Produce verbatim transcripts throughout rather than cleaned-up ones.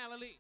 Galilee.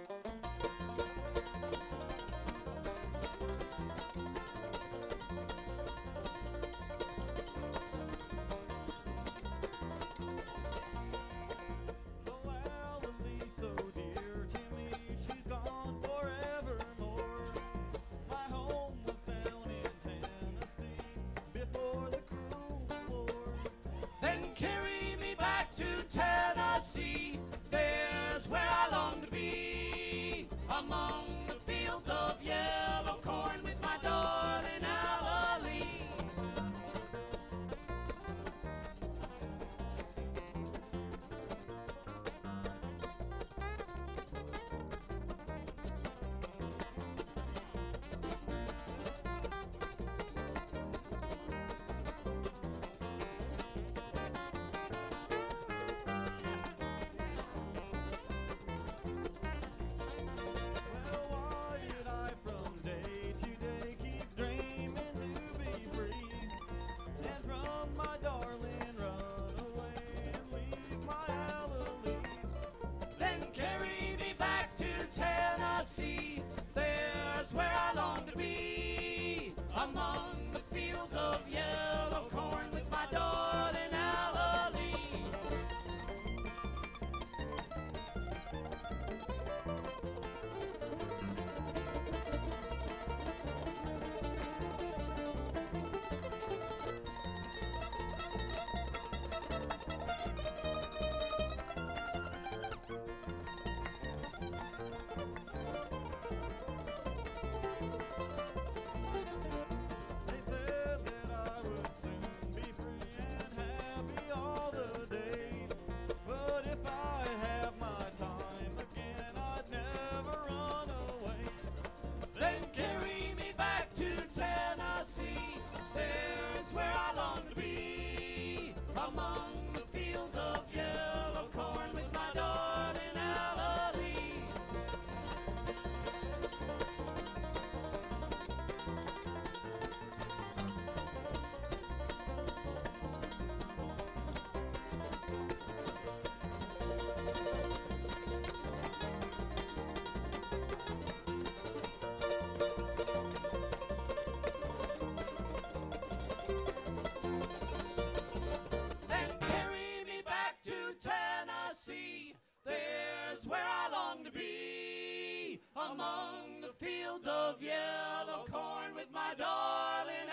Among the fields of yellow corn with my darling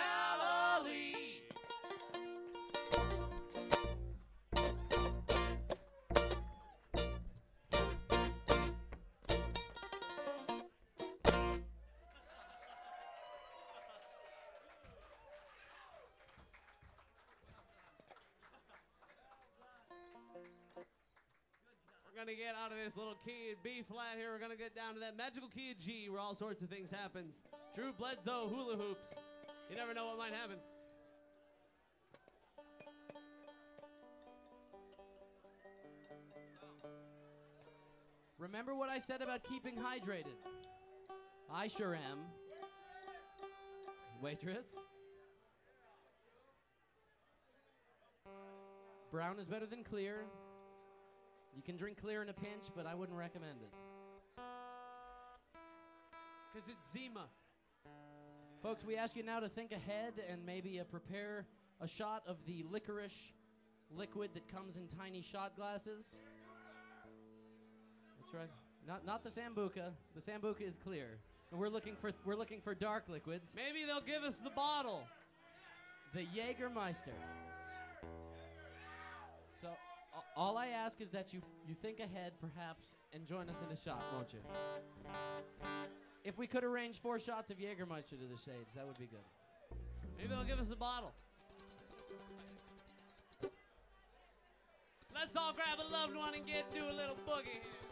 Alalie. We're going to get out of this little key in B flat here. We're going to get down to that magical key of G where all sorts of things happens. True Bledsoe hula hoops. You never know what might happen. Remember what I said about keeping hydrated? I sure am. Waitress? Brown is better than clear. You can drink clear in a pinch, but I wouldn't recommend it. Because it's Zima. Folks, we ask you now to think ahead and maybe uh, prepare a shot of the licorice liquid that comes in tiny shot glasses. That's right. Not not the Sambuca. The Sambuca is clear. And we're looking for we're looking for dark liquids. Maybe they'll give us the bottle. The Jägermeister. So uh, all I ask is that you, you think ahead, perhaps, and join us in a shot, won't you? If we could arrange four shots of Jägermeister to the stage, that would be good. Maybe they'll give us a bottle. Let's all grab a loved one and get do a little boogie here.